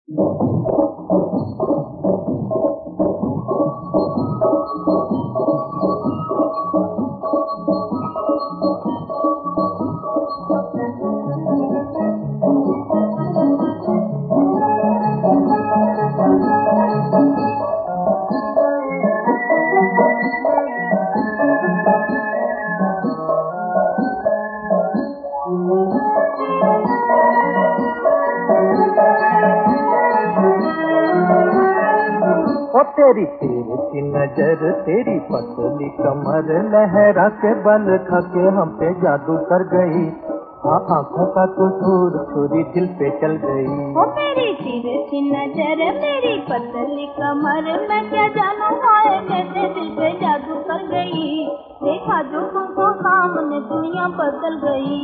ओ तेरी तिरछी नजर, तेरी पतली कमर, लहरा के बल खा के हम पे जादू कर गई। आँखों का कसूर छुरी दिल पे चल गई। ओ मेरी तिरछी नजर, मेरी पतली कमर, मैं क्या जानूं हाय कैसे दिल पे जादू कर गई। देखा जो तुमको सामने दुनिया बदल गई।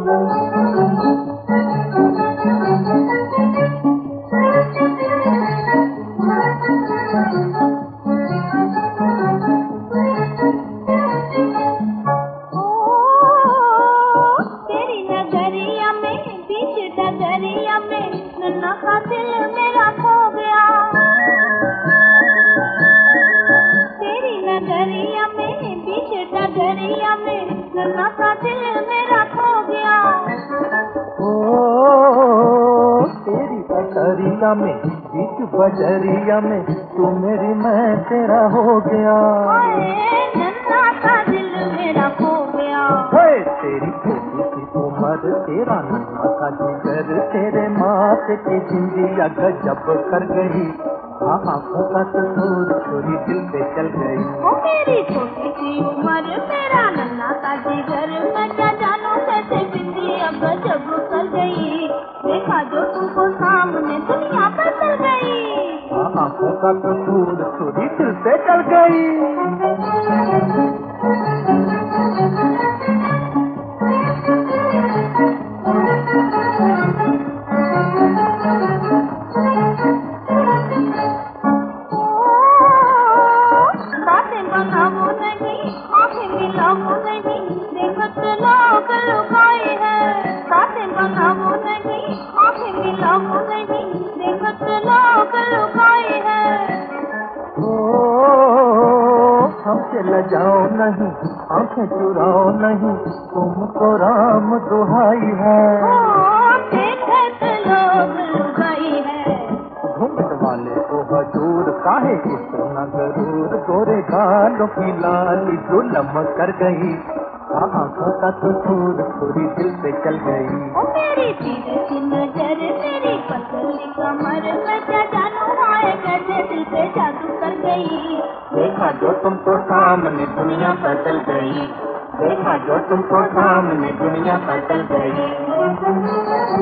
डगरिया में नन्हा सा दिल मेरा खो गया। तेरी नगरिया में बीच डगरिया में नन्हा सा दिल मेरा खो गया। ओ तेरी बजरिया में, बीच बजरिया में, तू मेरी मैं तेरा हो गया। नन्हा सा दिल मेरा खो गया। तेरी छोटी सी उम्र, तेरा नन्हा सा जिगर, तेरे माथे की जिंदगी गजब कर गई। आँखों का कसूर छुरी दिल पे चल गई। ओ मेरी छोटी सी उम्र, मेरा नन्हा सा जिगर, मैं क्या जानूं कैसे जिंदगी गजब कर गई। देखा जो तुमको सामने दुनिया बदल गई। आँखों का कसूर छुरी दिल पे चल गई। बनाओ नहीं, आँखें मिलाओ नहीं, देखत लोग लुकाए हैं। बातें बनाओ नहीं, आँखें मिलाओ नहीं, देखत लोग लुकाए हैं। हमसे लजाओ नहीं, आँखें चुराओ नहीं, तुमको राम दुहाई है। देखत लोग लुकाई है। घूंघट वाले को हजूर काहे इतना गरूर, गोरे गालों की लाली जुलम कर गई। आँखों का कसूर छुरी दिल पे चल गई। ओ मेरी तिरछी नजर, मेरी पतली कमर, मैं क्या जानूं हाय कैसे दिल पे जादू कर गई। देखा जो तुमको सामने दुनिया बदल गई। देखा जो तुमको सामने दुनिया बदल गई।